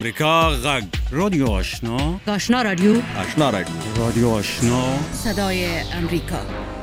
امریکا غږ رادیو آشنا آشنا رادیو رادیو آشنا صدای امریکا.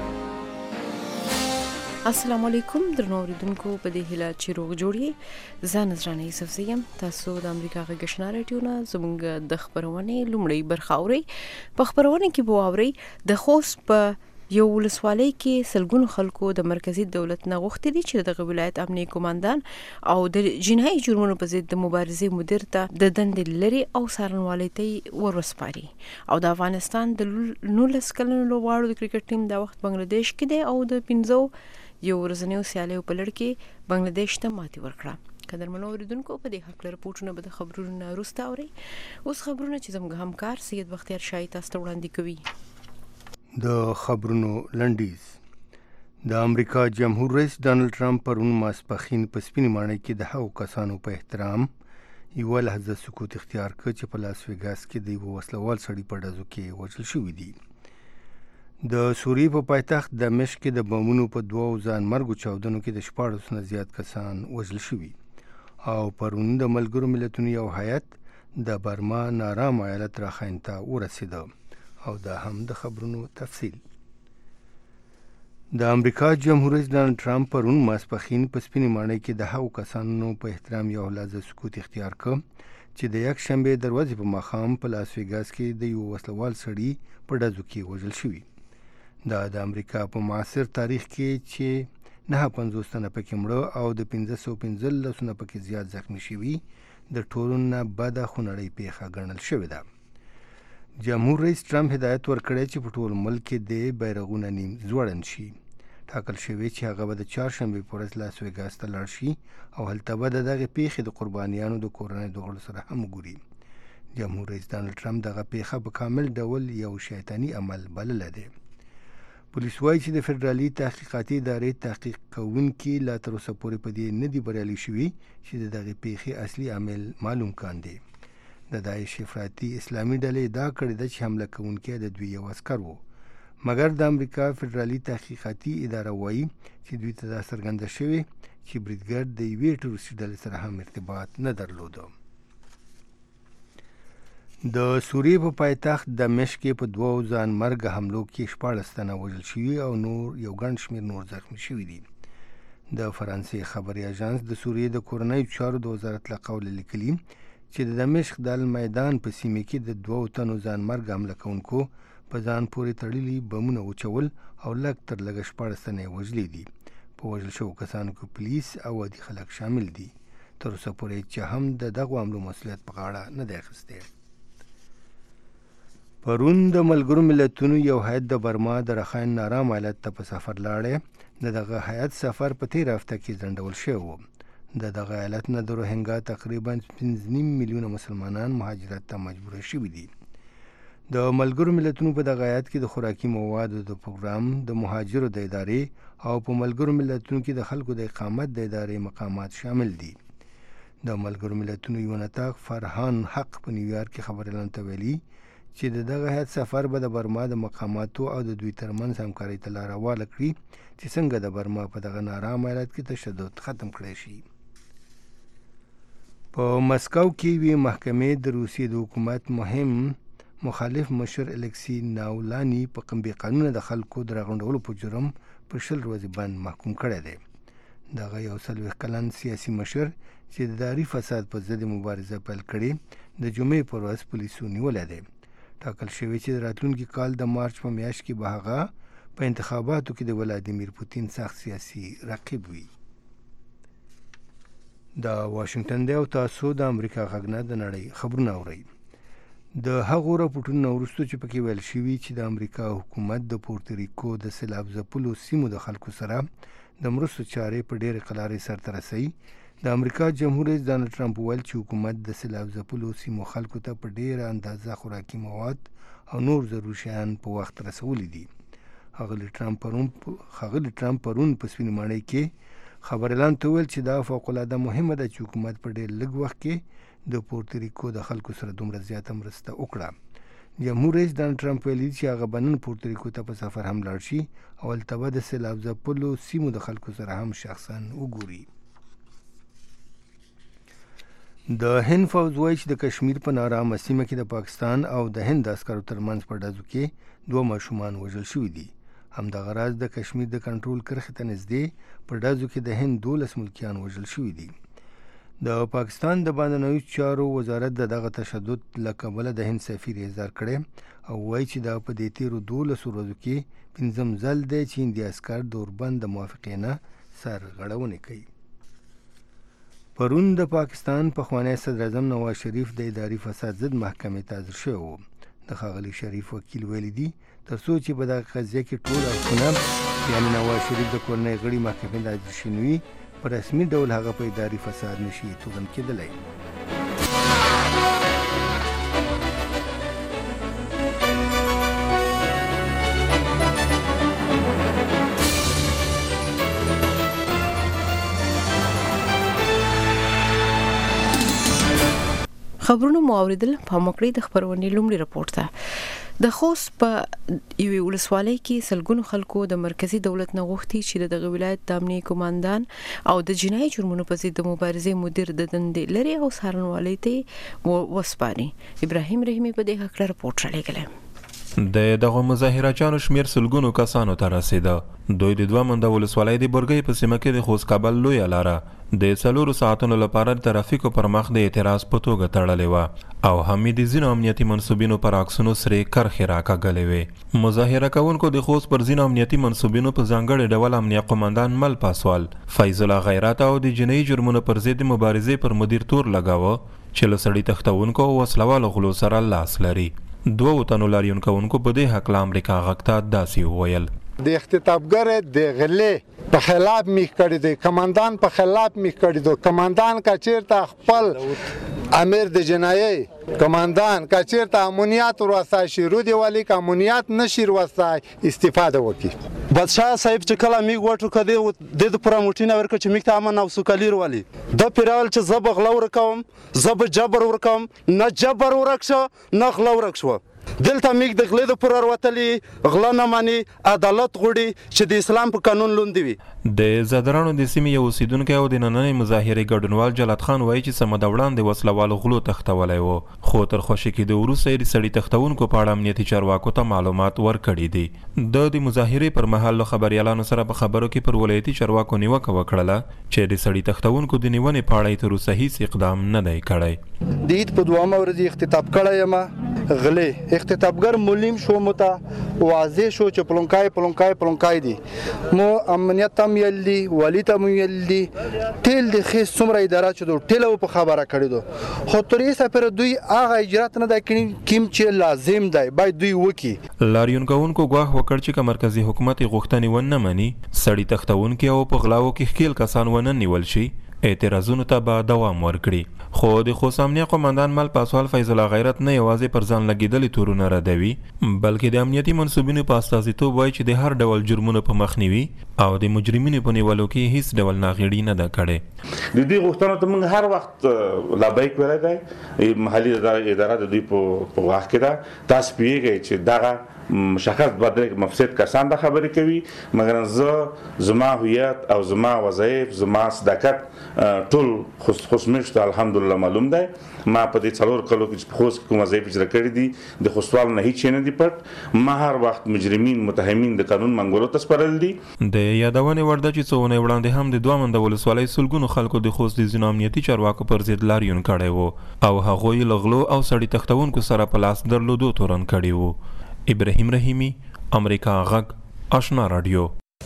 السلام علیکم درنو اوریدونکو، په دې هیله چې روغ جوړی. زه نذرانه یوسف زیم. تاسو د امریکا غږ آشنا رادیو نه زموږ د خبرونې لومړی برخه اورئ. په خبرونه کې به اورئ د خوست په یو ولسوالۍ کې سلګونو خلکو د مرکزی دولت نه غوښتي دي چې د ولایت امنیه قوماندان او د جنایي جرمونو په ضد د مبارزې مدیر ته د دندې لري او څارنوالۍ ته ورسپاري. او د افغانستان د 19 کلنو لوبغاړو د کرکټ ټیم د وخت بنگلاديش کې دی او د 15 یو ورځنیو سیالیو په لړ کې بنگلاديش ته ماتې ورکړه. قدرمنو اوریدونکو، په دې حق لپاره پوښتنه به د خبرونو نه وروسته اورئ. اوس خبرونه چې زموږ همکار سید بختیار شاه تاسو ته وړاندې کوي. د خبرونو لنډیز. د امریکا جمهور رئیس ډانلډ ټرمپ پرون ماسپښین په سپینې ماڼۍ کې د هغو کسانو په احترام یوه لحظه سکوت اختیار کړ چې په لاس ویګاس کې د یوه وسلوال سړي په ډزو کې وژل شوي دي. د سوریې په پایتخت دمشق کې د بمونو په 2 ځانمرګو چاودنو کې د 14 نه زیات کسان وژل شوي او پرون د ملګرو ملتونو یو هیئت د برما نارام ایالت راخین ته ورسېده. او دا هم د خبرونو تفصیل. د امریکا جمهور رئیس ډانلډ ټرمپ پرون ماسپښین په سپینې ماڼۍ کې د هغو کسانو په احترام یو لحظه سکوت اختیار کړ چې د یکشنبې د ورځې په ماښام په لاس ویګاس کې د یو وسلوال سړي په ډزو کې وژل شوي. دا د امریکا په معاصر تاریخ کې چې 950 تنه پکې مړه او د 515 نه پکې زیات زخمی شوي د ټولو نه بده خونړۍ پیښه ګڼل شوې ده. جمهور رئیس ټرمپ هدایت ورکړی چې په ټول ملک کې د بیرغونه نیم ځوړند شي. ټاکل شوی چې هغه به د چهارشنبې په ورځ لاس ویګاس ته لاړ شي او هلته به د دغې پیښې د قربانیانو د کورنۍ د غړو سره هم وګوري. جمهور رئیس ډانلډ ټرمپ دغه پیښه په کامل ډول یو شیطاني عمل بللی دی. پولیس وایي چې د فدرالي تحقیقاتي ادارې تحقیق کوونکي لا تر اوسه پورې په دې نه دي بریالي شوي چې د دغې پیښې اصلي عامل معلوم کاندي. د داعش افراطي اسلامي ډلې دا کړې ده چې حمله کوونکی د دوی یو عسکر و، مګر د امریکا فدرالي تحقیقاتي اداره وایي چې دوی ته دا څرګنده شوې چې بریدګر د یوې ټروریستي ډلې سره هم ارتباط نه درلوده. د سوریې په پایتخت دمشق کې په 2 ځانمرګه حملو کې 14 تنه وژل شوي او نور یو ګڼ شمېر نور زخمي شوي دي. د فرانسې خبري اژانس د سوریې د کورنیو چارو د وزارت له قوله لیکلي چې د دمشق د المیدان په سیمه کې د 2 تنو ځانمرګ حمله کوونکو په ځان پورې تړلي بمونه وچول او لږ تر لږه 14 تنې وژلي دي. په وژل شوو کسانو کې پولیس او عادي خلک شامل دي. تر اوسه پورې چې هم د دغو حملو مسؤلیت په غاړه نه دی اخیستی. پرون د ملګرو ملتونو یو هیئت د برما د رخین نارام ایالت ته په سفر لاړی. د دغه هیئت سفر په تېره هفته کې ځنډول شوی و. د دغه ایالت نه د روهنګا تقریبا 5.5 میلیونه مسلمانان مهاجرت ته مجبور شوي دي. د ملګرو ملتونو په دغه ایالت کې د خوراکي موادو د پروګرام د مهاجرو د ادارې او په ملګرو ملتونو کې د خلکو د اقامت د ادارې مقامات شامل دي. د ملګرو ملتونو یو نطاق فرهان حق په نیویارک کې خبريالانو ته ویلي چې د دغه هیئت سفر به د برما د مقاماتو او د دوی ترمنځ همکارۍ ته لاره هواره کړي چې څنګه د برما په دغه نارام ایالت کې تشدد ختم کړی شي. په مسکو کې یوې محکمې د روسیې د حکومت مهم مخالف مشر الکسی ناولانی په بې قانونه د خلکو د راغونډولو په جرم په 20 ورځې بند محکوم کړی دی. دغه یو 40 کلن سیاسي مشر چې د داري فساد په ضد مبارزه پیل کړې د جمعې پر ورځ پولیسو نیولی دی. ټاکل شوی چې د راتلونکي کال د مارچ په میاشت کې به هغه په انتخاباتو کې د ولادیمیر پوتین سخت سیاسي رقیب وي. د واشنگټن دی او تاسو د امریکا غږ نه د نړۍ خبرونه اورئ. د هغو راپورټونو وروسته چې پکې ویل شوي چې د امریکا حکومت د پورتریکو د سیلاب ځپلو سیمو د خلکو سره د مرستو چارې په ډېرې قلارې سرته رسوي. د امریکا جمهور رئیس ډانلډ ټرمپ ویل چې حکومت د سیلاب ځپلو سیمو خلکو ته په ډېره اندازه خوراکي مواد او نور ضروري شیان په وخت رسولي دي. ښاغلي ټرمپ پرون په سپینې ماڼۍ کې خبريالانو ته ویل چې دا فوقالعاده مهمه ده چې حکومت په ډېر لږ وخت کې د پورتریکو د خلکو سره دومره زیاته مرسته وکړه. جمهور رئیس ډانلډ ټرمپ ویلي چې هغه به نن پورتریکو ته په سفر هم لاړ شي او هلته به د سیلاب ځپلو سیمو د خلکو سره هم شخصا وګوري. د هند فوز وایي چې د کشمیر په نارامه سیمه کې د پاکستان او د هند عسکرو ترمنځ په ډزو کې 2 ماشومان وژل شوي دي. همدغه راز د کشمیر د کنټرول کرښې ته نږدې په ډزو کې د هند 12 ملکیان وژل شوي دي. د پاکستان د بهرنیو چارو وزارت دغه تشدد له کبله د هند سفیر اظهار کړی او وایي چې دا په دې تیرو 12 ورځو کې 5م ځل دی چې هندي عسکر د اوربند د موافقې نه سرغړونې کوي. پرون د پاکستان پخوانی صدر اعظم نواز شریف د اداري فساد ضد محکمې ته حاضر شوی و. د ښاغلي شریف وکیل ویلي دي تر څو چې په دغه قضیه کې ټول اړخونه یعنې نواز شریف د کورنۍ غړي محکمې ته حاضر شوي وي په رسمي ډول هغه په اداري فساد نشي توغن کېدلی. خبرونه مو اوریدل په مکړې د خبرونې لومړي رپورت ته د خوست په یوې ولسوالۍ کې سلګونو خلکو د مرکزی دولت نه غوښتي چې دغه ولایت د امنیه کمانډان او د جنایي جرمونو په ضد د مبارزې مدیر د دندې لري او څارنوالۍ ته وسپاري. ابراهیم رحیمي په دې حق رپورت راغلی. د دغه مظاهرچیانو شمیر سلګونو کسانو ته رسیده. دوی د 2 منده ولسوالۍ د برګۍ په سیمه کې د خوست کابل لوی لاره د 4 ساعتونو لپاره د ترافیکو پر مخ د اعتراض په توګه تړلې وه او هم د ځینو امنیتي منصوبینو پر عکسونو سرې کرښې راکاږلې وې. مظاهره کوونکو د خوست پر ځینو امنیتي منصوبینو په ځانګړي ډول امنیه قومندان مل پاسوال، فیض الله غیرت او د جنایي جرمونو پر ضد مبارزې پر مدیر تور لګاوه چې له سړي تښتونکو او وسلوالو غلو سره لاس لري. 2 تنو لاریون کوونکو په دې حق امریکا غږ ته داسې وویل: د اختطافګر د غلې په خلاف میخ کړی دی، کمانډان په خلاف میخ کړی دی. کمانډان کا چیرته خپل امیر د جنایي کمانډان کا چیرته امنیت ورسای شي رودي والی کا امنیت نشي ورسای استفاده وکي. بادشاہ صاحب چې کله میګ وټو کړي د پروموټینه ورکړي چې میګ ته امن او سوکالي ورولي د پیرال چې زب غلا ورکوم زب جبر ورکوم نه جبر ورکشو نه غلا ورکشو. دلته میګ د غلې د پر وروتلي غلا نه مانی عدالت غوړي چې د اسلام په قانون لوندي وي. د زادرانو د سیمې یو اوسیدونکی او د نننۍ مظاهرې ګډونوال جلات خان وایي چې سمه د وړاندې وسلوالو غلو تښتولی و، خو تر خوشي کېدو وروسته یې د سړي تښتونکو په اړه امنیتي چارواکو ته معلومات ورکړي دي. د مظاهرې پر مهال له خبریالانو سره په خبرو کې پر ولایتي چارواکو نیوکه وکړله چې د سړي تښتونکو د نیونې په اړه یې تر اوسه هیڅ اقدام نه دی کړی. د عید په 2مه ورځ اختطاف کړی یم. غلې اختطافګر ملیم شو متا واضح شو چې پلونکای دي مو امنیت تم یلدي ولی تم یلدي ټیل د خې څومره اداره چې دوی ټیل په خبره کړی دو خو ترې سفر دوی هغه اجرات نه دا کیم چې لازم دی باید دوی وکي. لاریون کوونکو ګواښ وکړ چې مرکزی حکومت غوښتنې ونه مني سړي تښتونکي او په غلاو کې ښکیل کسان ونه نیول شي اعتراضونو ته به دوام ورکړي. خو د خوست امنیه قومندان مل پاسوال فیض الله غیرت نه یوازې پر ځان لګېدلي تورونه ردوي بلکې د امنیتي منصوبینو په استازیتوب وایي چې د هر ډول جرمونو په مخنیوي او د مجرمینو په نیولو کې هیڅ ډول ناغېړي نه ده کړې. د دې غوښتنو ته موږ هر وخت لبیک ویلی دی. محلي اداره د دوی په واک کې ده. تاسو پوهېږئ چې دغه مشخص بدل مفسد کسان د خبرې کوي مګر زما هویت او زما وظایف زما صداقت ټول خوشمشت الحمدلله معلوم دی. ما په دې 4 کلو کې خوست کوم وظایف اجرا کړې دي د خوستوال نه هیڅ نه دی پټ. ما هر وخت مجرمین متهمین د قانون منګولو ته سپارل دي. د یادونه ورده چې څونه وړاندې هم د 2 منده ولسوالۍ سلګونو خلکو د خوست د ځینو امنیتي چارواکو پر ضد لاریون کړی و او هغوی لغلو او سړي تښتونکو سره په لاس درلودو تورن کړي وو. ابراهیم رحیمی، امریکا غږ، آشنا رادیو.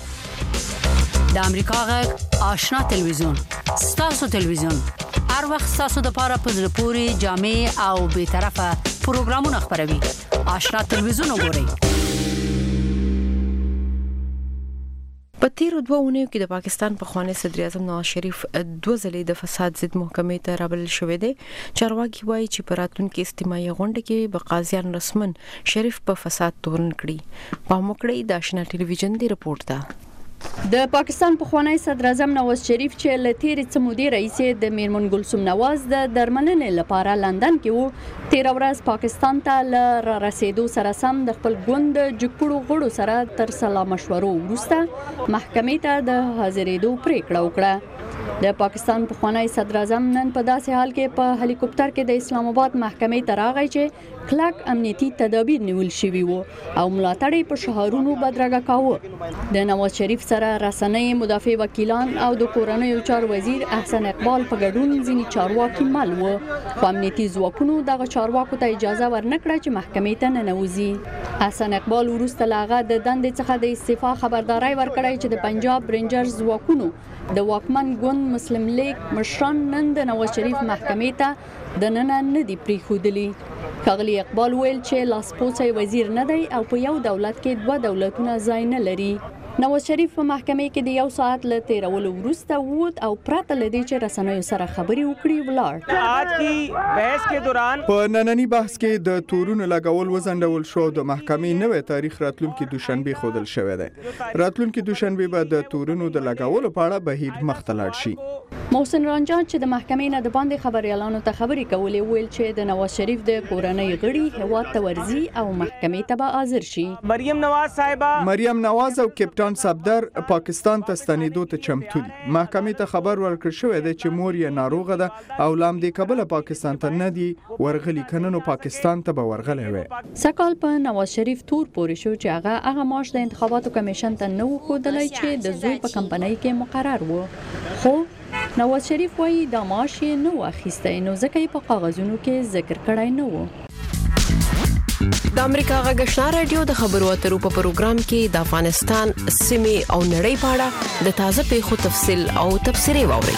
د امریکا غږ آشنا تلویزیون ستاسو تلویزیون هر وخت ستاسو د پاره په زړه پوري جامع او به طرفه پروګرامونه خبروي. آشنا تلویزیون وګورئ. په تیرو 2 اونیو کې د پاکستان پخوانی صدر اعظم نواز شریف 2 ځلې د فساد ضد محکمې ته رابلل شوی دی. چارواکي وایي چې په راتلونکي اجتماعي غونډه کې به قاضیان رسمن شریف په فساد تورن کړي. په مکړې د آشنا ټلویزیون دی رپورت ده. د پاکستان پخوانی صدر اعظم نواز شریف چې له تیرې څه مودې راهیسې د میرمن ګلسوم نواز د درملنې لپاره لندن کې وو 13 ورځ پاکستان ته له رسیدو سره سم د خپل ګوند جګپړو غړو سره تر سلا مشورو وروسته محکمې ته د حاضرېدو پریکړه وکړه. د پاکستان پخوانی صدر اعظم نن په داسې حال کې په هلیکوپټر کې د اسلام آباد محکمې ته راغی چې کلک امنیتي تدابیر نیول شوي وو او ملاتړ په شهرونو بدرګه کاوه. د نواز شریف سره رسنۍ، مدافع وکیلان او د کورنیو چارو وزیر احسن اقبال په ګډون ځینې چارواکي مل وو، خو امنیتي ځواکونو دغه چارواکو ته اجازه ورنکړه چې محکمې ته ننوځي. احسن اقبال وروسته لاغه د دندې څخه د استعفا خبرداري ورکړی چې د پنجاب رینجرز ځواکونو د واکمن ګوند مسلم لیگ مشران نن د نواز شریف محکمې ته د ننه نه دی پریښودلی. ښاغلي اقبال ویل چې لاسپوڅی وزیر نه دی او په یو دولت کې دوه دولتونه ځای نه لري. نواز شریف په محکمې کې د 1 ساعت له تیرولو وروسته ووت او پرته له دې چې رسنیو سره خبرې وکړي ولاړ. آج کی بحث کے دوران په نننی بحث کې د تورونو لګول وزندول شو. د محکمې نوې تاریخ راتلونکي دوشنبه خودل شوې ده. راتلونکي دوشنبه به د تورونو د لګولو په اړه بهیر مخته لاړ شي. محسن رانجان چې د محکمې نه د باندې خبريالانو ته خبرې کولې ویل چې د نواز شریف د کورنۍ غړي هواد ته ورزي او محکمې ته به حاضر شي. مریم نواز او کپټان صفدر پاکستان ته ستنېدو ته چمتو دي. محکمې ته خبر ورکړ شوی دی چې مور یې ناروغه ده او لام دې کابل پاکستان ته نه دی ورغلي، کننو پاکستان ته به ورغلی وي. سکهال په نواز شریف تور پورې شو چې هغه معاش د انتخاباتو کمیشن ته نه وښودلی چې د زوی په کمپنۍ کې مقرر و، خو نواز شریف وایي دا معاش یې نه و اخیستی، نو ځکه یې په کاغذونو کې ذکر کړی نه و. د امریکا غږ آشنا رادیو د خبرو اترو په پروګرام کې د افغانستان سیمې او نړۍ په اړه د تازه پیښو تفصیل او تبصرې واورئ.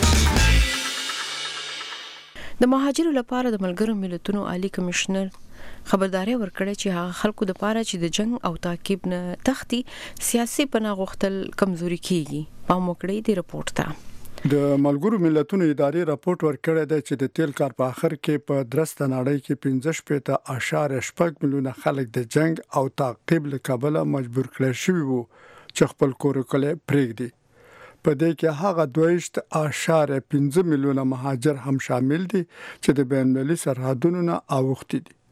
د مهاجرو لپاره د ملګرو ملتونو عالی کمشنر خبرداري ورکړه چې هغه خلکو د لپاره چې د جنگ او تعقیب نه تختی سیاسي پناه غوښتل کمزوري کیږي. پام وکړئ د رپورت ته. د ملګرو ملتونو ادارې راپورټ ورکړی دی چې د تیل کار په اخر کې په درسته نړۍ کې 15.8 میلیونه خلک د جنگ او تعقیب له کبله مجبور کړل شوي وو چې خپل کور کله پرېږدي. په دې کې هغه 2.5 میلیونه مهاجر هم شامل دي چې د بین المللي سرحدونو نه اوښتي دي.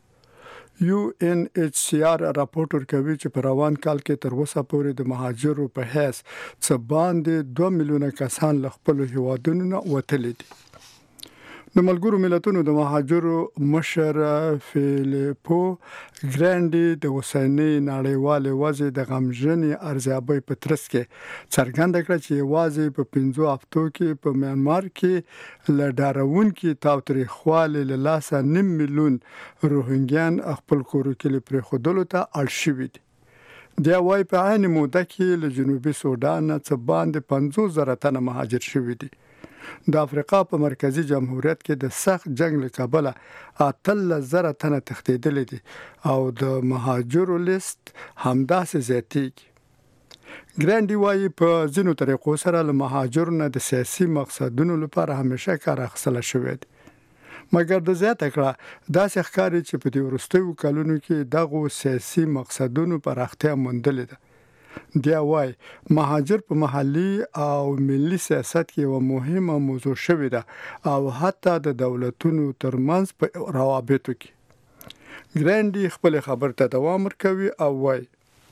UNHCR راپورټ ورکوي چې په روان کال کې تر اوسه پورې د مهاجرو په حیث څه باندې 2 میلیونه کسان له خپل هیوادونو نه وتلي دي. د ملګرو ملتونو د مهاجرو مشر فیلیپو ګرانډي د اوسنۍ نړیوالې وضع د غمجنې ارزیابۍ په ترڅ کې څرګنده کړه چې یوازې په 5 هفتو کې په میانمار کې له ډاروونکي تاوتریخوالي له لاسه 9 میلیون روهینګیان خپل کور کې پرېښودلو ته اړ شوي دي. د وايي په عین موده کې له جنوبي سودان څخه باندې 50,000 تنه مهاجر شوي دي. د افریقا په مرکزی جمهوریت کې د سخت جنگ له کبله 13,000 تنه تښتیدلي دي او د مهاجرو لیست همداسې زیاتېږي. ګرانډي وايي په ځینو طریقو سره له مهاجرو نه د سیاسي مقصدونو لپاره همیشه کار اخیستل شوی دی، مګر د زیاته کړه داسې ښکاري چې په دې وروستیو کلونو کې دغه سیاسي مقصدونو پراختیا موندلې ده. دی وايي مهاجر په محلي او ملي سیاست کې یو مهمه موضوع شوې ده او حتی د دولتونو ترمنځ په روابطو کې. ګرانډي خپل خبر ته دوام ورکوي او وايي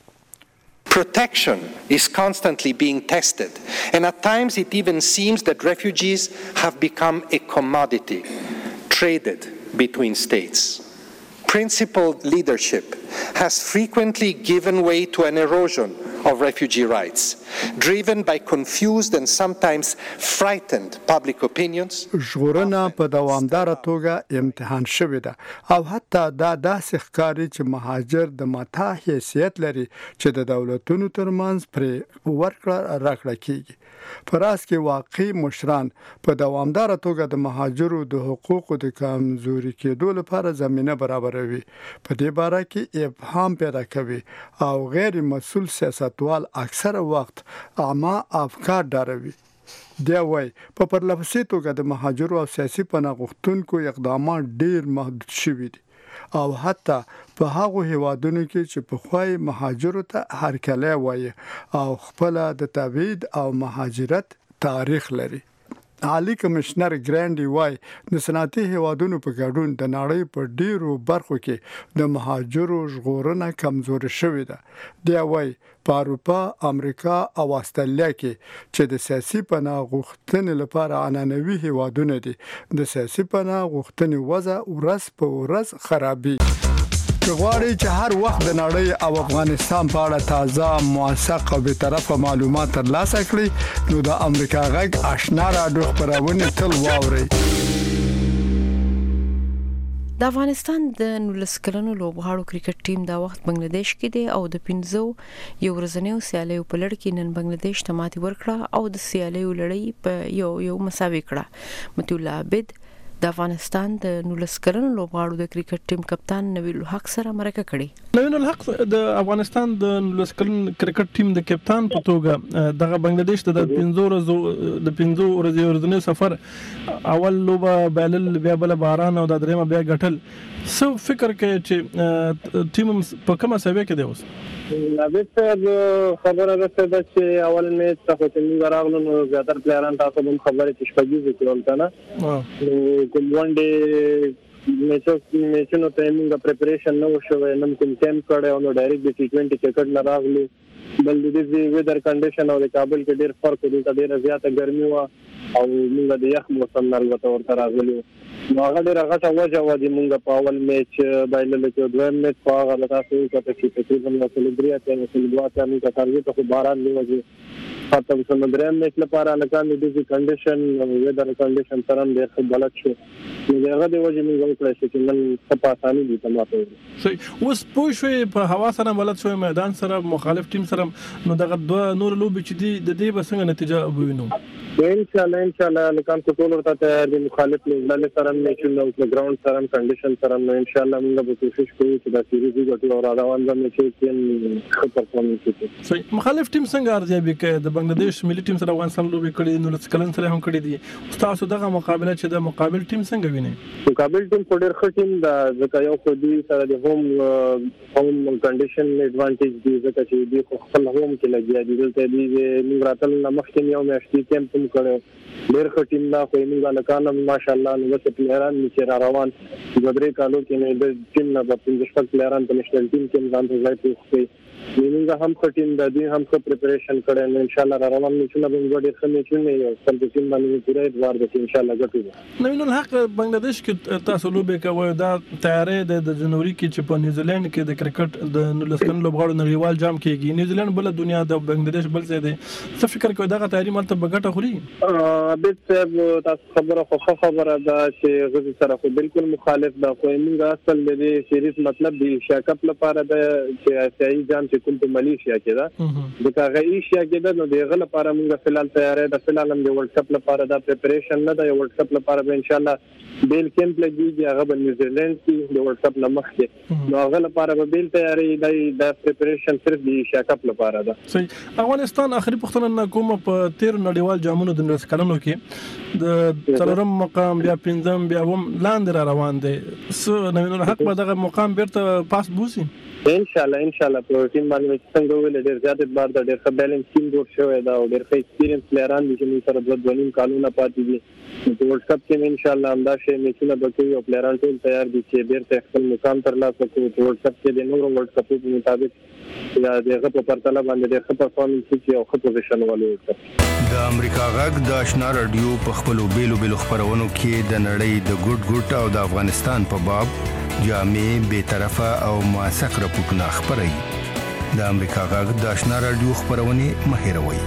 Protection is constantly being tested, and at times it even seems that refugees have become a commodity traded between states. Principled leadership has frequently given way to an erosion of refugee rights, driven by confused and sometimes frightened public opinions. ژغورنه په دوامداره توګه امتحان شوې ده او حتی دا داسې ښکاري چې مهاجر د متا حیثیت لري چې د دولتونو ترمنځ پرې ورکړه راکړه کیږي. په راس کې واقعي مشران په دوامداره توګه د مهاجرو د حقوقو د کمزوري کېدو لپاره زمينه برابروي. په دې باره کې ابهام پیدا کوي او غیر مسؤل سیاستوال اکثره وخت عامه افکار ډاروي. دی وايي په پرلپسې توګه د مهاجرو او سیاسي پناه غوښتونکو اقدامات ډیر محدود شوي دي او حتی په هغو هیوادونو کې چې په خوای مهاجرو ته هرکلی وایي او خپل د تبعید او مهاجرت تاریخ لري. عالی کمشنر ګرانډي وای د صنعتي هیوادونو په ګډون د نړۍ په ډیرو برخو کې د مهاجرو ژغورنه کمزوري شوې ده. دی وای په اروپا، امریکا او استرالیا کې چې د سیاسي پناه غوښتنې لپاره عنعنوي هیوادونه دي، د سیاسي پناه غوښتنې وضع ورځ په ورځ خرابي. غواړي چې هر وخت د نړۍ او افغانستان په اړه تازه، موثق او بی‌طرفه معلومات ترلاسه کړئ نو د امریکا غږ آشنا راډیو خبرونه تل واورئ. د افغانستان د 19 کلنو لوبغاړو کرکټ ټیم دا وخت بنگلاديش کې دی او د 15 یو ورځنیو سیالیو په لړ کې نن بنگلاديش ته ماتې ورکړه او د سیالیو لړۍ په یو مساوي کړه. متي الله عبد د افغانستان د 19 کلنو لوبغاړو د کرکټ ټیم کپتان نویل الحق سره مرکه کړې. نویل الحق د افغانستان د 19 کلن کرکټ ټیم د کپتان په توګه دغه بنگلاديش ته د 15 ورځې سفر اول لوبه بایلل، بیا بل باران او د درېمه بیا غټل. سو فکر کوي چې ټیم په کومه سوي کې دی اوس؟ نبیت خبره ده چې اول میچ ته چې راغلو نو زیاتره پلیران تاسو هم خبره چې شپږیز کول کنه نو کوم ون ډے میچونو ته موږ پریپریشن نو شوې نن کوم کیمپ کړه نو ډایرکټ د ټي20 کرکټ نه راغلو. بل د دې ویدر کنډیشن او د کابل کې ډېر فرق دی، ډېر زیاته ګرمي و او موږ د یخ موسم نه البته ورته راغلو. نو هغه ډېر غټه وجه و د موږ په اول میچ بایلل کې دویم میچ په هغه تاسو چې تقریبا نو سلیبریټ یا سلیبریټ نه کارګي ته باران نیوځي. خاطر څنګه دریم میچ لپاره لکه د دې کنډیشن ویدر کنډیشن سره ډېر غلط شو. نو هغه د وجه موږ وکړل چې نن په اساني دي تماته. اوس پوه شوې په هوا سره بلد شوې میدان سره مخالف ټیم سره نو دغه دوه نور لوبي چې دي د دې بسنګ نتیجه ووینو. ان شاء الله لکه څنګه ټول ورته د مخالف لږ سره میچونه او ګراوند سره کنډیشن سره نو ان شاء الله موږ به کوشش کوو چې دا سیریز وګټو او راوان باندې چې ښه پرفورمنس وکړو. صحیح. مخالف ټیم څنګه ارزیابي کوي؟ د بنگلاديش ملي ټیم سره افغانستان لوبي کړې نو لڅکلن سره هم کړې دي. تاسو دغه مقابله چې د مقابل ټیم څنګه وینئ؟ مقابل ټیم په ډېر ښه ټیم دا ځکه یو خو دې سره د هوم کنډیشن ایڈوانټیج دی ځکه چې دې خپل هوم کې لګیا دي. دلته دې موږ راتل مخکې یو میاشتې کیمپ هم کړو. ډېر ښه ټیم دا خو موږ لکانه ماشاءالله نو چې پلیران چې روان د درې کالو کې نه د ټیم نه په 15 پلیران په نشنل ټیم کې ځان ته ځای پوښتې. موږ هم ښه ټیم د دې هم ښه پریپریشن کړی نو ان شاء الله روان میچونه به موږ ډېر ښه میچونه یو سم ټیم باندې پوره ادوار د ان شاء الله ګټو. نویل الحق بنگلاديش کې تاسو لوبي کوي دا تیاری د جنوري کې چې په نیوزیلند کې د کرکټ د 19 کلن لوبغاړو نړیوال جام کېږي. نیوزیلند بل دنیا د بنگلاديش بل ځای دی. څه فکر کوي دا تیاری مالته بغټه خوري؟ بیت تاسو خبره ده چې غوږ سره خو بالکل مخالف ده. خو موږ اصل د سیریز مطلب دی ایشیا کپ لپاره ده چې آسیایي جام چې کوم په ملیشیا کې ده د هغه ایشیا کې ده نو دغه لپاره موږ فلال تیاری ده. فلال هم د ورلد کپ لپاره دا پریپریشن نه ده. یو ورلد کپ لپاره به ان شاء الله بیل کیمپ لګیږي هغه په نیوزیلند کې د ورلد کپ لمخ کې نو هغه لپاره به بیل تیاری د پریپریشن صرف د ایشیا کپ لپاره ده. صحیح. افغانستان اخري پختنه کومه په 13 نړیوال جامونو د 19 کلنو کې د څلورم مقام بیا پنځم بیا هم لاندې را روان دي. نویل الحق به دغه مقام بیرته پاس بوسي ان شاء الله په ټیم باندې څنګه ویل ډېر زیات اعتبار ده. ډېر ښه بیلنس ټیم جوړ شوی دا او ډېر ښه ایکسپیرینس پلیران دي چې موږ سره د دویم کالونه پاتې دي. په ورلد کپ کې ان شاء الله همدا شی میچونه به کوي او پلیران ټول تیار دي چې بیرته خپل مقام ترلاسه کړي. په ورلد کپ کې د نورو ورلد کپو په مطابق یا دغه په پرتله باندې ډېر ښه پرفورمنس کوي او ښه پوزیشن ولري. د امریکا غږ د آشنا رادیو په خپل بیلو خبرونو کې د نړۍ د ګډ او د افغانستان په باب جامع بی‌طرفه او موثق راپورټونه خبري. د امریکا غږ د آشنا رادیو خبرونه مهیروي.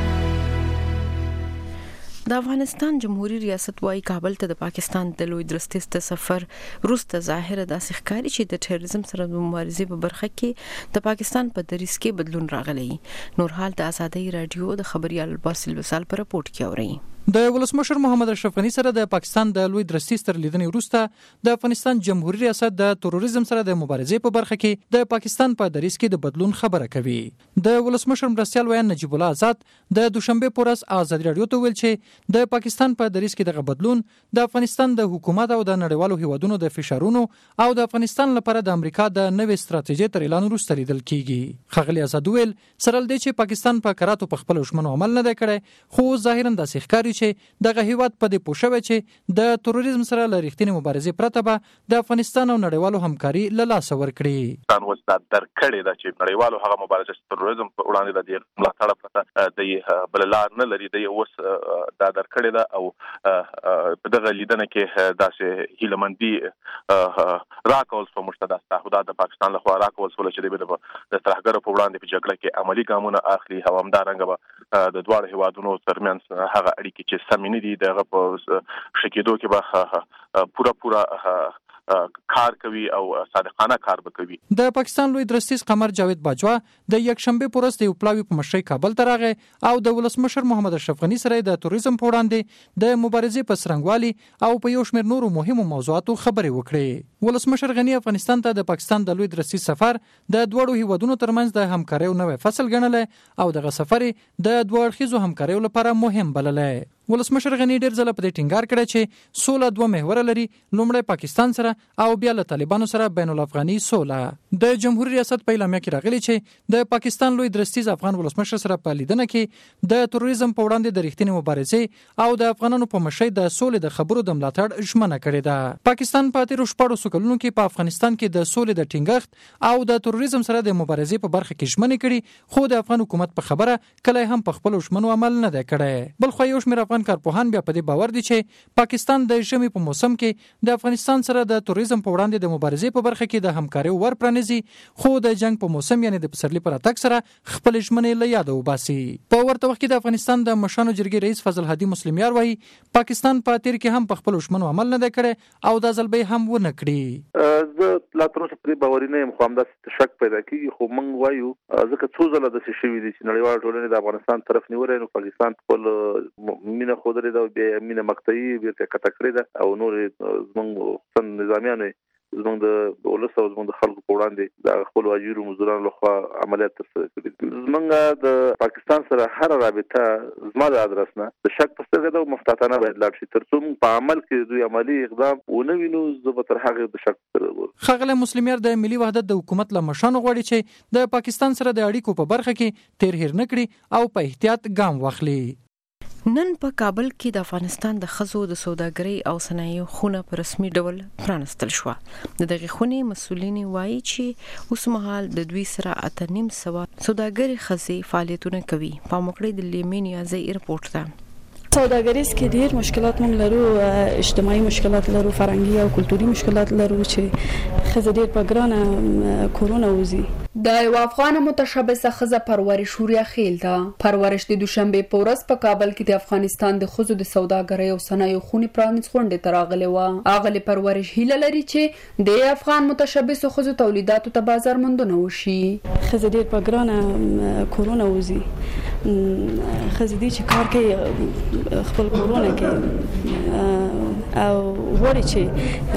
د افغانستان جمهوریت ریاست وايي کابل ته د پاکستان د لوی درستیز د سفر روسته ظاهره د ښکاری چې د ټیرریزم سره د مبارزې په برخه کې د پاکستان په دریس کې بدلون راغلی. نور حال د آزادۍ رادیو د خبريال باسل وسال پر رپورت کې اوري. د ولسمشر محمد اشرف غنی سره د پاکستان د لوی درستیز تر لیدنې وروسته د افغانستان جمهوریت ریاست د تروریزم سره د مبارزې په برخه کې د پاکستان په دریس کې د بدلون خبره کوي. د ولسمشر مرستیال ویان نجیب الله آزاد د دوشنبه پر ورځ آزادۍ رادیو ته ویل چې د پاکستان په دریس کې دغه بدلون د افغانستان د حکومت او د نړیوالو هیوادونو د فشارونو او د افغانستان لپاره د امریکا د نوې ستراتیژي تر اعلان وروسته لیدل کیږي. خغلی آزاد ویل سره د چې پاکستان په کراتو په خپل دښمنو عمل نه دی کړی خو ظاهرا د ښکاری چې دغه هیواد په دې پوه شوی چې د تروریزم سره له رښتینې مبارزې پرته به د افغانستان او نړیوالو همکاري له لاسه ورکړي. افغانستان اوس دا درکړې ده چې نړیوالو هغه مبارزه تروریزم په وړاندې د دې ملاتړ پرته د بل لار نه لري، د اوس دا درکړې ده او په دغه لیدنه کې داسې هیلمندي راکول په مشترک تعهدات د پاکستان لخوا راکول شول چې د ترهګرو په وړاندې په جګړه کې عملی ګامونه اخلي او همدارنګه به د دواړو هیوادونو ترمنځ هغه اړیکې چې سمې نه دي دغه په شکیدو کې به پورا کار کوي او صادقانه کار وکوي. د پاکستان لوی درستیز قمر جاوید باجوا د یک شنبه پورس د پلاوی په مشرۍ کابل ته راغی او د ولسمشر محمد اشرف غنی سره د توریزم په وړاندې د مبارزې په سرنګوالي او په یو شمېر نورو مهمو موضوعاتو خبرې وکړې. ولسمشر غنی افغانستان ته د پاکستان د لوی درستیز سفر د دوړو هیوادونو ترمنځ د همکارۍ نوې فصل ګڼل او دغه سفر د دوه اړخیزو همکاریو لپاره مهم بللی. ولسمشر غنی ډیر ځله په دې ټینګار کړی چې سوله دوه محور لري، لومړی پاکستان سره او بیا له طالبانو سره بین الافغاني سوله. د جمهوریت ریاست په اعلامیه کې راغلی چې د پاکستان لوی درستیز افغان ولسمشر سره په لیدنه کې د تروریزم په وړاندې د رښتینې مبارزې او د افغانانو په مشرۍ د سولې د خبرو د ملاتړ ژمنه کړې ده. پاکستان په تیرو 14 کلونو کې په افغانستان کې د سولې د ټینګښت او د تروریزم سره د مبارزې په برخه کې ژمنې کړي، خو د افغان حکومت په خبره کله هم په خپل ژمنو عمل نه دی کړی. بل خو یو شمېر افغان کارپوهان بیا په دې باور دي چې پاکستان د ژمي په موسم کې د افغانستان سره د تروریزم په وړاندې د مبارزې په برخه کې د همکارۍ ور پرانیزي، خو د جنگ په موسم یعنی د پسرلي پر اتک سره خپل ژمنې له یاده وباسي. په ورته وخت کې د افغانستان د مشرانو جرګې رئیس فضل هادي مسلمیار وایي پاکستان په تیر کې هم په خپل ژمنو عمل نه دی کړی او د ځلبې هم ونه کړی. زه لا تر اوسه پرې باور نه یم، خو همداسې شک پیدا کیږي. خو موږ وایو ځکه څو ځله داسې شوي دي چې نړیوال ټولنې د افغانستان طرف نیولې، نو پاکستان خپل مینه ښودلې ده او بیا مینه مقطعي بیرته قطع کړې ده او نور زموږ نظامیانو زموږ د ولس او زموږ د خلکو په وړاندې د خپل واجیرو مزدورانو لخوا عملیات ترسره کړي. زموږ د پاکستان سره هر رابطه زما د ادرس نه د شک په سترګه ده او محتاطانه باید لاړ شي، تر څو په عمل کې دوی عملی اقدام ونه وینو. زه به تر هغه د شک سره ګورم. ښاغلی مسلمیار د ملي وحدت د حکومت له مشرانو غواړي چې د پاکستان سره د اړیکو په برخه کې تیر هیر نه کړي او په احتیاط ګام واخلي. نن په کابل کې د افغانستان د ښځو د سوداګرۍ او صنایعو خونه په رسمي ډول پرانستل شو. د دغه خونې مسؤلین وایي چې اوس مهال د دوی سره 8.5 سوداګري ښځې فعالیتونه کوي. په موقع د لیمین یازي ایرپورټ ته سوداګریز کې ډیر مشکلات مونږ لرو، اجتماعي مشکلات لرو، فرهنګي او کلتوري مشکلات لرو چې خزه ډیر په ګرانه کورونا وزي. د یو افغان متشبثه خزه پرورش شوریا خیل ده. پرورش د دوشنبه په ورځ په کابل کې د افغانستان د خزو د سوداګرۍ او صنایعو خونې پرانیز غونډه تراغله و. اغلی پرورش هیله لري چې د افغان متشبثه خزو تولیداتو ته بازار موندنه وشي. خزه ډیر په ګرانه کورونا وزي. خزه دي چې کار کوي خپل کورونا کې او وړي چې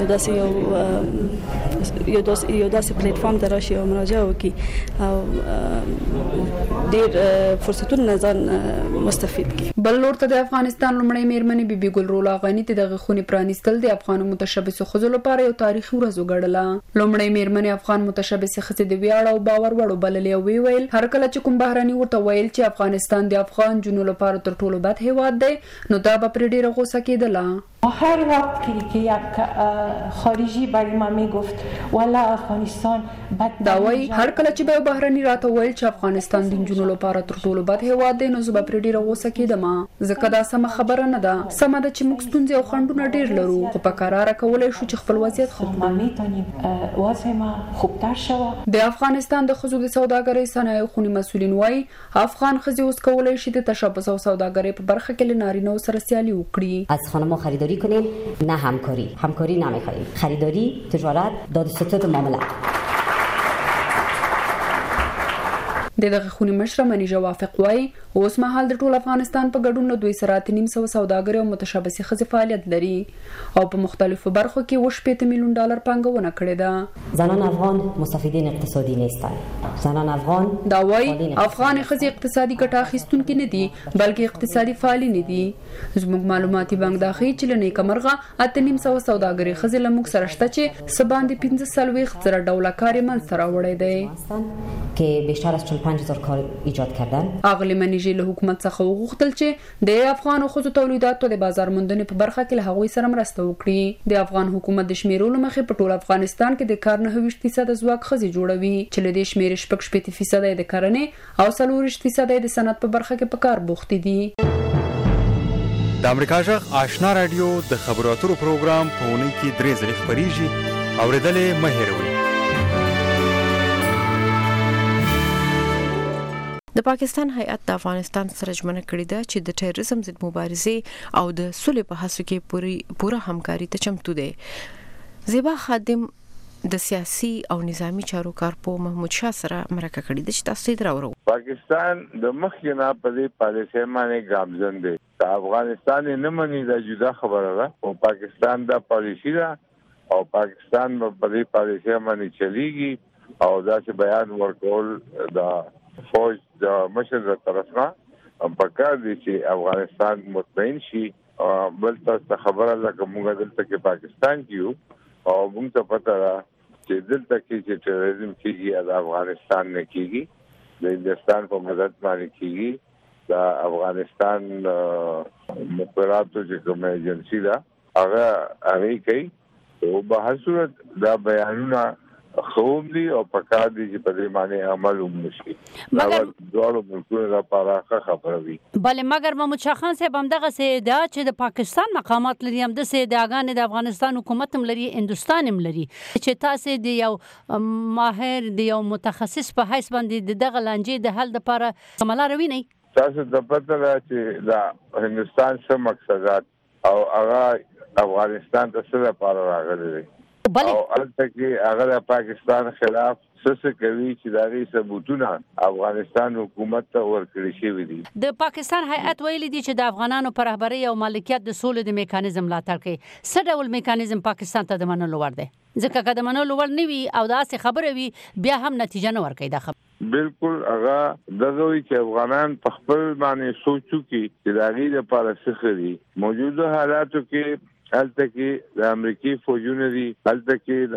یو داسې پلیټ فارم ته راشي او مراجعه وکړي او ډیر فرصتونه ځان مستفید کړي. بل لور ته د افغانستان لومړی میرمنې بیبي ګل رولا غنی ته دغه خونې پرانیستل د افغان متشبثه ښځو لپاره یو تاریخي ورځ وګڼله. لومړی میرمنې افغان متشبثه ښځې د ویاړ او باور وړ بللې او ویل هر کله چې کوم بهراني ورته ویل چې افغانستان د افغان جنو لپاره تر ټولو بد هیواد دی نو دا به پر ډیره غوسه کېدله. هر وقت که یک خارجی برای ما میگفت والا افغانستان بد دا وای هر کله چې به بهراني راته ویل چې افغانستان د جنو لپاره تر ټولو بد هیواد دی نو زه به پر ډیره غوسه کېدم، ځکه دا سم خبره نه ده. سم ده چې موږ ستونزې او خنډونه ډیر لرو، خو په قرار کولای شو چې خپل وضعیت ښه کړو. میتونیم وضع ما خوبتر شوه. د افغانستان د ښځو د سوداګرۍ صنایعو خونې مسؤلین وایي افغان ښځې اوس کولای شي د تشبث او سوداګرۍ په برخه کې له نارینه‌و سره سیالي وکړي. از خانم‌ها خریداری کنیم، نه همکاری نمیخوایم. خریداری، تجارت، داد و ستد و معاملات. دغه خونی مشره منیجه وافق وای اوس مهال د ټول افغانستان په ګډون دوی سره 900 سوداګر او متشابسي خزې فعالیت لري او په مختلفو برخو کې $8 میلیون پانګونه کړې ده. زنان افغان مستفیدین اقتصادی نیستند. زنان افغان دا وای افغان خزې اقتصادي ګټه اخیستونکي نه دي بلکې اقتصادي فعالین دي. زموږ معلوماتي بانک دا ښیي چې لنې کمرغه 900 سوداګر خزې لموږ سره شته چې سباندې $15 کاري منځ راوړی دی که بیشتر از 45 5000 کار ایجاد کردن. اغلی منیجی له حکومت څخه وغوښتل چې د افغان خصوصي تولیداتو د بازار موندنې په برخه کې له هغوی سره مرسته وکړي. د افغان حکومت د شمیرولو مخې په ټول افغانستان کې د کار 9% ځواک خزي جوړوي چې له دې شمیر 8% د کرنې او 4% د صنعت په برخه کې په کار بوخت دي. د امریکا جغ آشنا رادیو د خبرو اترو پروګرام په اونۍ کې 3 ځله خبريږي. اوریدلې مه هېروئ. د پاکستان هیئت د افغانستان سره ژمنه کړې ده چې د ټیرریزم ضد مبارزې او د صلح په هڅو کې پوره همکاري ته چمتو دی. زیبا خادم د سیاسي او نظامی چارو کارپو محمود شاه سره مرکه کړې ده چې تاسو یې راوړو. پاکستان د مخکنه په دې پالیسۍ باندې ګامزن دی. افغانستان نه مني دا جدا خبره ده او پاکستان دا پالیسی ده او پاکستان په دې پالیسۍ باندې چلیږي او دا چې بیان ورکول دا فوج د مشر تر طرفه په کار دي چې افغانستان مطمئن شي. بل تاسو خبره لکه موږ دلته کې پاکستان کیو او موږ ته پته ده چې دلته کې چې ټیرریزم کیږي د افغانستان نه کیږي، د هندستان په مدد باندې کیږي. د افغانستان مخابراتو چې کوم ایجنسی ده هغه کوي او په هر صورت دا بیانونه خوب دي او پکار دي چې په دې باندې عمل وشي. مګر ډول ملکونو لپاره خبره وي. بل مګر محمود شاه خان صاحب هم دغه سي دا چې د پاکستان مقامات لري هم د سي داګان د افغانستان حکومت هم لري، هندستان هم لري چې تاسو د یو ماهر د یو متخصص په حیث باندې دغه لانجې د حل لپاره عمل روي نه. تاسو د پته ده چې دا هندستان څه مقصدات او هغه افغانستان ته څه لپاره راغلي دي او البته کې هغه د پاکستان خلاف څه کوي چې دا غي ثبوتونه افغانستان حکومت ته ورکړي شوی دي. د پاکستان هیئت ویلي دي چې د افغانانو پر رهبرۍ او مالکیت د سولې د میکانیزم ملاتړ کوي. څه ډول میکانیزم پاکستان ته د منلو وړ دی؟ ځکه که د منلو وړ نه وي او داسې خبره وي بیا هم نتیجه نه ورکوي. دا خبره بالکل هغه دغه وی چې افغانان په خپل باندې سوچو کې چې دا غي لپاره څه کوي. موجوده حالاتو کې هلته کې د امریکای فوجونه دي، هلته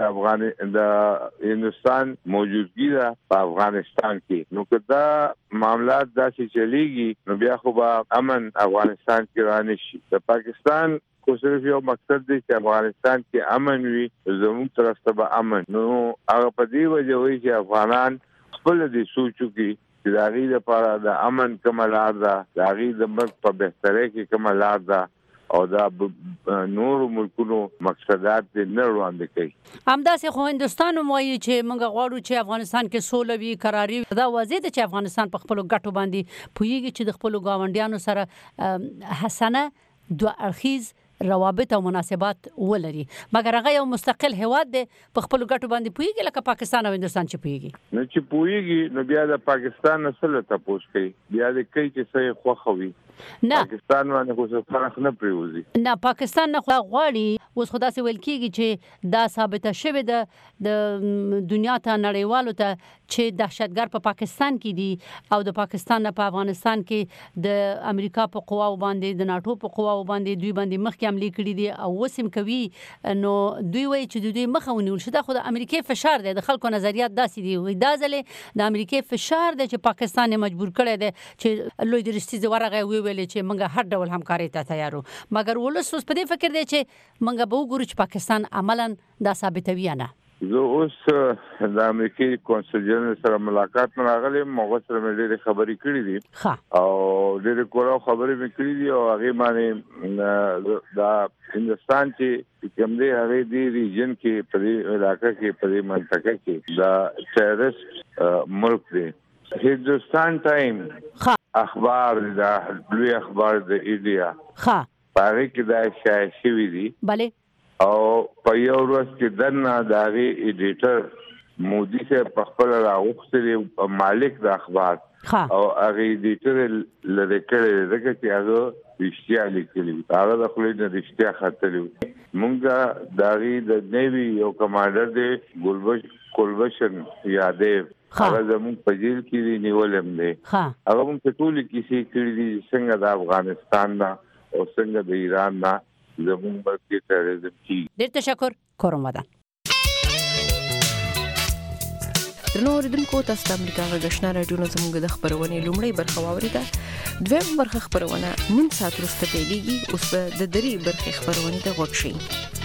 کې د هندستان موجودګي ده په افغانستان کې. نو که دا معاملات داسې چلیږي نو بیا خو به امن افغانستان کې رانه شي. د پاکستان خو صرف یو مقصد دی چې افغانستان کې امن وي، زموږ طرف ته به امن. نو هغه په دې وجه وایي چې افغانان خپل دې سوچو کې چې د هغې لپاره د امن کومه لار ده، د هغې د ملک په بهترۍ کې کومه لار ده او دا نور ملکونو مقصدات نه وړاندې کوي. همداسې خو هندستان هم وایي چې موږ غواړو چې افغانستان کې سوله وي، قراري وي. دا واضح ده چې افغانستان په خپلو ګټو باندې پوهیږي چې د خپلو ګاونډیانو سره حسنه دوه اړخیز روابط او مناسبات ولري، مګر هغه یو مستقل هیواد دی، په خپل ګټو باندې پوهیږي لکه پاکستان او هندستان چې پوهیږي. نو چې پوهیږي نو بیا د پاکستان نسل ته پوښ کوي، بیا د کوي چې څه خوخوي. نه پاکستان باندې خو څه فرق نه پریوزي. نه پاکستان نه غواړي اوس خدا سي ویل کیږي چې دا ثابته شوه د دنیا ته نړیوالو ته چې دهشتګر په پاکستان کې دي او د پاکستان نه په افغانستان کې د امریکا په قواو باندې د ناتو په قواو باندې دوی باندې مخکې حمله کړې دي او وسیم کوي. نو دوی وایي چې دوی مخه ونیول شي. دا خو د امریکای فشار دی، د خلکو نظریات داسې دي. وایي دا ځلې د امریکای فشار دی چې پاکستان مجبور کړی دی چې لوی درستیز ورغه ویل چې موږ هر ډول همکاري ته تیار یو. مګر ولس اوس په دې فکر دی چې موږ به وګورو چې پاکستان عملاً دا ثابتوي نه. زه اوس د امریکای کونسل جنرال سره ملاقات نه راغلم، هغه سره مې ډېرې خبرې کړې دي او ډېرې کورو خبرې مې کړې دي او هغه باندې دا هندستان چې کوم دی هغه دی ریجن کې په دې علاقې کې په دې منطقه کې دا ټیرریست ملک دی. هندستان ټایم اخبار دا لوی اخبار د انډیا پاره کې دا شایع شوی دی. bale او په یو ورځ کې دنه داغي ایډیټر مودي سے په خپل راغوښتلی مالک د اخبار او هغه ایډیټر لری کړی دغه چې هغه رښتیا لیکلی، هغه د خپل د رښتیا خاطر مونږه داغي د نیوی یو کمانډر دی ګلبشن یادیو، هغه زموږ په جیل کې نیولم دی. هغه موږ ټول کیسې کړې دي څنګه د افغانستان نه او څنګه د ایران نه زموږ ملک ټیرریزم کی. ډېر تشکر کوم. ودا درنو اوریدونکو تاسو د امریکا غږ آشنا رادیو زموږ د خبرونې لومړی برخه واوریده. دویم برخه خبرونه نیم ساعت وروسته پیلېږي. اوس به د درې برخې خبرونه ته غوږ شئ.